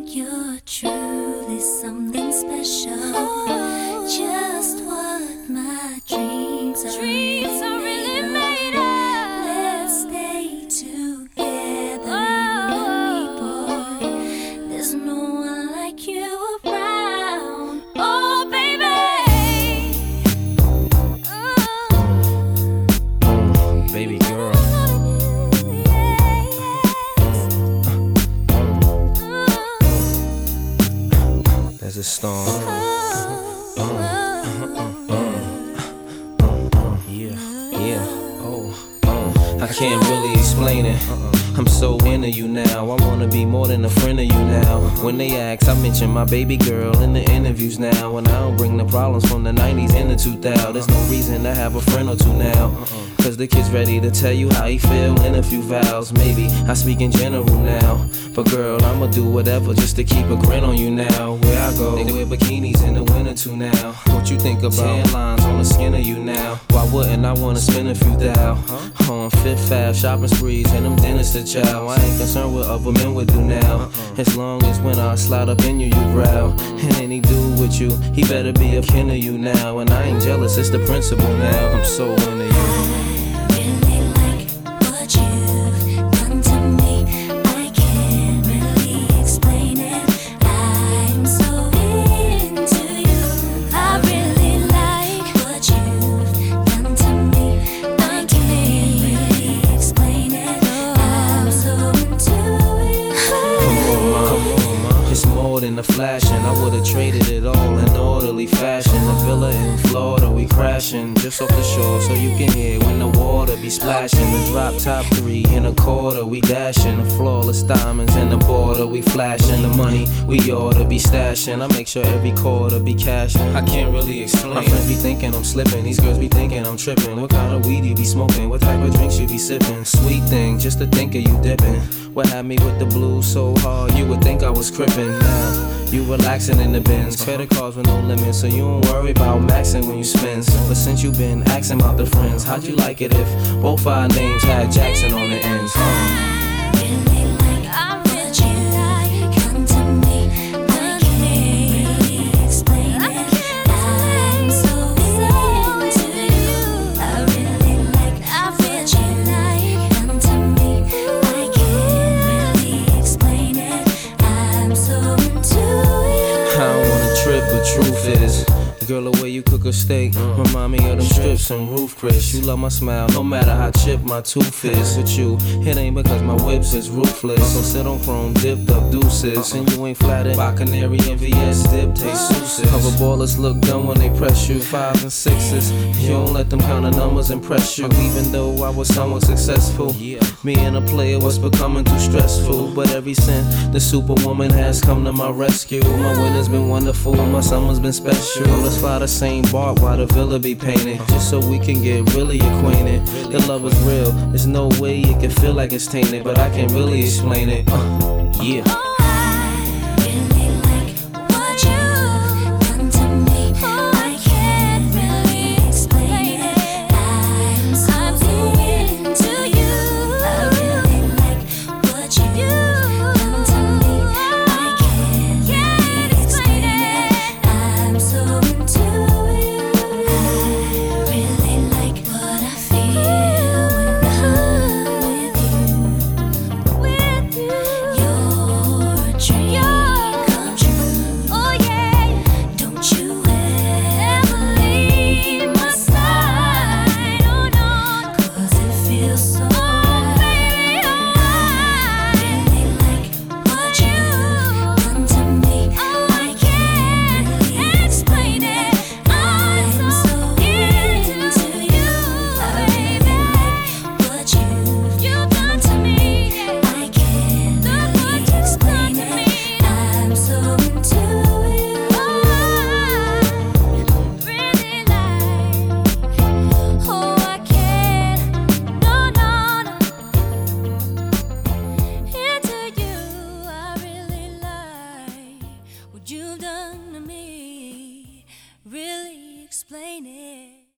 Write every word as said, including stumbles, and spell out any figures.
You're truly something special. Just what my dreams are, dreams are really made of. Let's stay together, you and me, boy. There's no one like you around. Oh, baby. Oh. Baby girl. There's a storm. Uh, uh, uh, yeah, yeah, oh, uh. I can't really explain it. I'm so into you now. I wanna be more than a friend of you now. When they ask, I mention my baby girl in the interviews now. And I don't bring the problems from the nineties and the two thousands. There's no reason to have a friend or two now. Cause the kid's ready to tell you how he feel in a few vows. Maybe I speak in general now, but girl, I'ma do whatever just to keep a grin on you now. Where I go, they wear bikinis in the winter too now. What you think about tan lines on the skin of you now? Why wouldn't I wanna spend a few thou on Fifth Ave shopping sprees and them dinners to chow? I ain't concerned what other men would do now, as long as when I slide up in you, you growl. And any dude with you, he better be a kin of you now. And I ain't jealous, it's the principle now. I'm so into you. In the flashing, I would've traded it all in orderly fashion. A villa in Florida, we crashing just off the shore, so you can hear when the water be splashing. The drop top three in a quarter, we dashing. The flawless diamonds in the border, we flashing. The money we oughta be stashing. I make sure every quarter be cashing. I can't really explain. My friends be thinking I'm slipping, these girls be thinking I'm tripping. What kind of weed you be smoking? What type of drinks you be sipping? Sweet thing, just to think of you dipping. What had me with the blues so hard, you would think I was crippin'. Now you relaxing in the bins, credit cards with no limits, so you don't worry about maxing when you spend. But since you been asking about the friends, how'd you like it if both our names had Jackson on the ends? Huh? But truth is, girl, the way you cook a steak remind me of them strips and roof crisps. You love my smile, no matter how chipped my tooth is. With you, it ain't because my whips is ruthless. So sit on chrome, dipped up deuces, and you ain't flattered by Canary and V S dip, taste souses. Cover ballers look dumb when they press you. Fives and sixes, you don't let them kind of numbers impress you. Even though I was somewhat successful, me and a player was becoming too stressful. But ever since the superwoman has come to my rescue, my winter's been wonderful, my summer's been special. Let's fly the same bark while the villa be painted, just so we can get really acquainted. The love is real, there's no way it can feel like it's tainted, but I can't really explain it. Uh, yeah.